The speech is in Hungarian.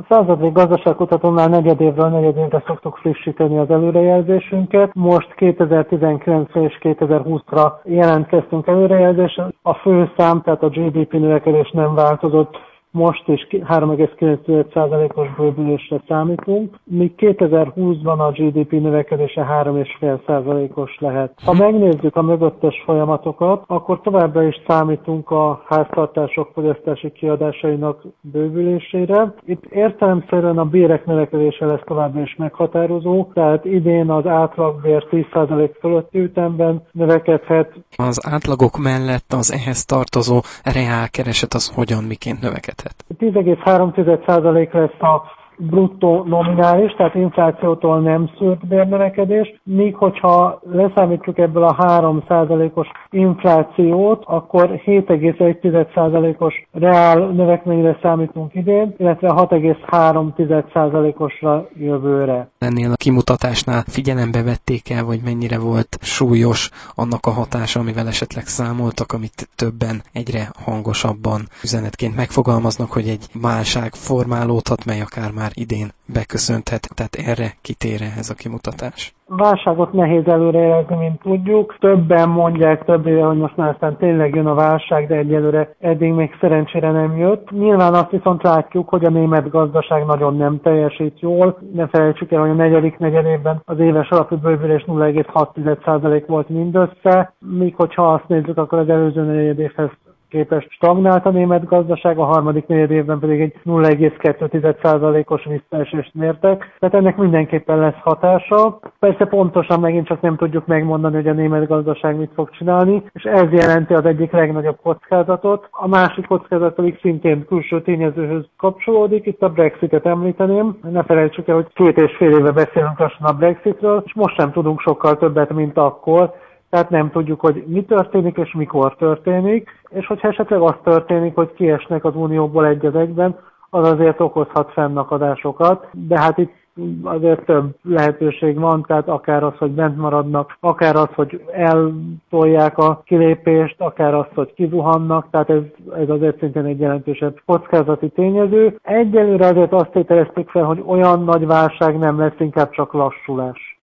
A Századék Gazdaságkutatónál negyedévről negyedévre szoktuk frissíteni az előrejelzésünket. Most 2019 és 2020-ra jelentkeztünk előrejelzésre. A főszám, tehát a GDP növekedés nem változott. Most is 3,9%-os bővülésre számítunk, míg 2020-ban a GDP növekedése 3,5%-os lehet. Ha megnézzük a mögöttes folyamatokat, akkor továbbra is számítunk a háztartások fogyasztási kiadásainak bővülésére. Itt értelemszerűen a bérek növekedése lesz továbbra is meghatározó, tehát idén az átlagbér 10% fölötti ütemben növekedhet. Az átlagok mellett az ehhez tartozó reálkereset az hogyan, miként növekedhet? 10,3% lesz a bruttó nominális, tehát inflációtól nem szűrt bérnövekedés, míg hogyha leszámítjuk ebből a 3%-os inflációt, akkor 7,1%-os reál növekményre számítunk idén, illetve 6,3%-osra jövőre. Ennél a kimutatásnál figyelembe vették el, vagy mennyire volt súlyos annak a hatása, amivel esetleg számoltak, amit többen egyre hangosabban üzenetként megfogalmaznak, hogy egy válság formálódhat, mely akár már idén beköszönthet, tehát erre kitér ez a kimutatás. Válságot nehéz előrejelezni, mint tudjuk. Többen mondják többére, hogy most már aztán tényleg jön a válság, de egyelőre eddig még szerencsére nem jött. Nyilván azt viszont látjuk, hogy a német gazdaság nagyon nem teljesít jól. Ne felejtsük el, hogy a negyedik negyedévben az éves alapú bővülés 0,6% volt mindössze, míg hogyha azt nézzük, akkor az előző negyedévhez képest stagnált a német gazdaság, a harmadik negyedévben pedig egy 0,2%-os visszaesést mértek. Tehát ennek mindenképpen lesz hatása. Persze pontosan megint csak nem tudjuk megmondani, hogy a német gazdaság mit fog csinálni, és ez jelenti az egyik legnagyobb kockázatot. A másik kockázat pedig szintén külső tényezőhöz kapcsolódik. Itt a Brexitet említeném. Ne felejtsük el, hogy 2,5 éve beszélünk lassan a Brexitről, és most sem tudunk sokkal többet, mint akkor. Tehát nem tudjuk, hogy mi történik és mikor történik, és hogyha esetleg az történik, hogy kiesnek az unióból egy az egyben, az azért okozhat fennakadásokat, de hát itt azért több lehetőség van, tehát akár az, hogy bent maradnak, akár az, hogy eltolják a kilépést, akár az, hogy kizuhannak, tehát ez azért szintén egy jelentősebb kockázati tényező. Egyelőre azért azt tételeztük fel, hogy olyan nagy válság nem lesz, inkább csak lassulás.